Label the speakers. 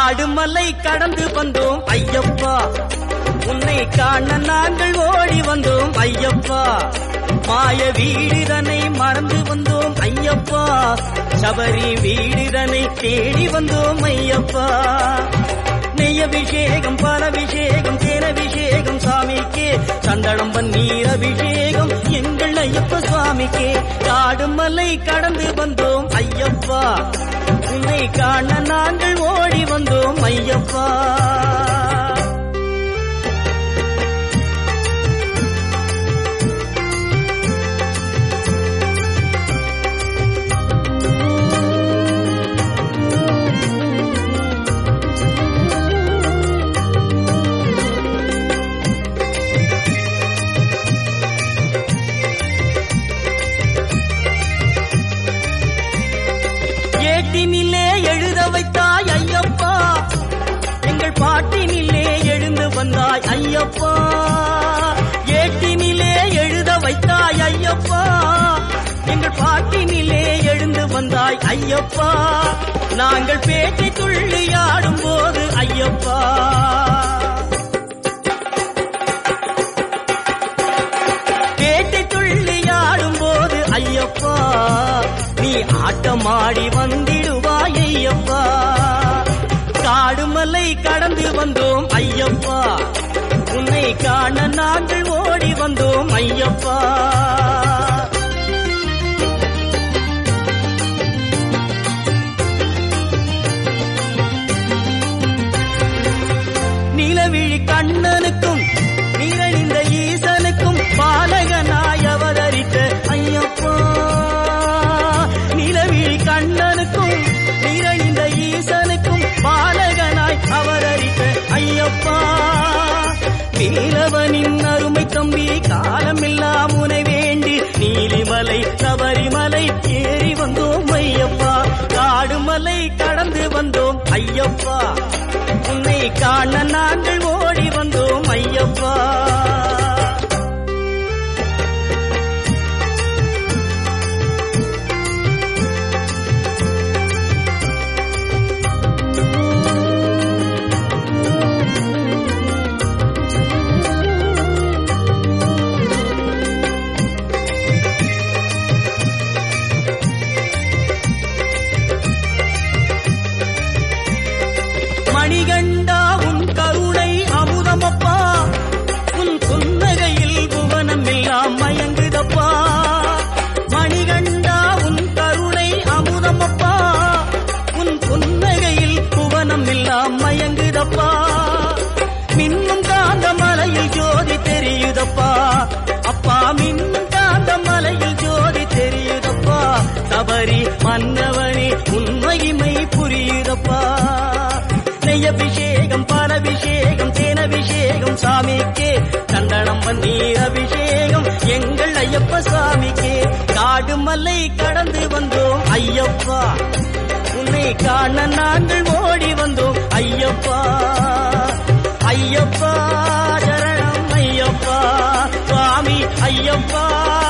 Speaker 1: காடு மலை கடந்து வந்தோம் ஐயப்பா, உன்னை காண நாங்கள் ஓடி வந்தோம் ஐயப்பா. மாய வீடுதனை மறந்து வந்தோம் ஐயப்பா, சபரி வீடுதனை தேடி வந்தோம் ஐயப்பா. நெய்யபிஷேகம் பாலபிஷேகம் தேனபிஷேகம் சாமிக்கே, சந்தனம் பன்னீர் அபிஷேகம் எங்கள் ஐயப்ப சுவாமிக்கே. காடு மலை கடந்து வந்தோம் ஐயப்பா, உன்னை காண நாங்கள் ஓடி வந்தோம் ஐயப்பா. ஏட்டினிலே எழுத வைத்தாய் ஐயப்பா, எங்கள் பாட்டினிலே எழுந்து வந்தாய் ஐயப்பா. ஏட்டினிலே எழுத வைத்தாய் ஐயப்பா, எங்கள் பாட்டினிலே எழுந்து வந்தாய் ஐயப்பா. நாங்கள் பேட்டை துள்ளியாடும் போது ஐயப்பா, பேட்டை துள்ளியாடும் போது ஐயப்பா, நீ ஆட்டமாடி வந்திடுவாய் ஐயப்பா. காடு மலை கடந்து வந்தோம் ஐயப்பா, உன்னை காண நாங்கள் ஓடி வந்தோம் ஐயப்பா. நிலவிழி கண்ணனுக்கும் நீரணிந்த ஈசனுக்கும் பாலகனாய் அவதரித்த ஐயப்பா. நிலவிழி கண்ணனுக்கும் நீரணிந்த ஈசனுக்கும் பாலகனாய் அவதரித்த ஐயப்பா. நீலவனின் அருமை தம்பி காலமெல்லாம் உனை வேண்டி நீலிமலை சபரிமலை ஏறி வந்தோம் ஐயப்பா. காடு மலை கடந்து வந்தோம் ஐயப்பா, உன்னை காண நாங்கள் ஓடி வந்தோம் ஐயப்பா. மணிகண்டா உன் கருணை அமுதமப்பா, உன் புன்னகையில் புவனம் எல்லாம் மயங்குதப்பா. மணிகண்டா உன் கருணை அமுதமப்பா, உன் புன்னகையில் புவனம் எல்லாம் மயங்குதப்பா. மின்னும் காந்த மலையில் ஜோதி தெரியுதப்பா அப்பா, மின்னும் காந்த மலையில் ஜோதி தெரியுதப்பா. சபரி மன்னவனே உன் மகிமை புரியுதப்பா. நெய்யபிஷேகம் பாலபிஷேகம் தேனபிஷேகம் சாமிக்கே, சந்தனம் பன்னீர் அபிஷேகம் எங்கள் ஐயப்ப சாமிக்கே. காடு மலை கடந்து வந்தோம் ஐயப்பா, உன்னை காண நாங்கள் ஓடி வந்தோம் ஐயப்பா. ஐயப்பா சரணம் ஐயப்பா, சுவாமி ஐயப்பா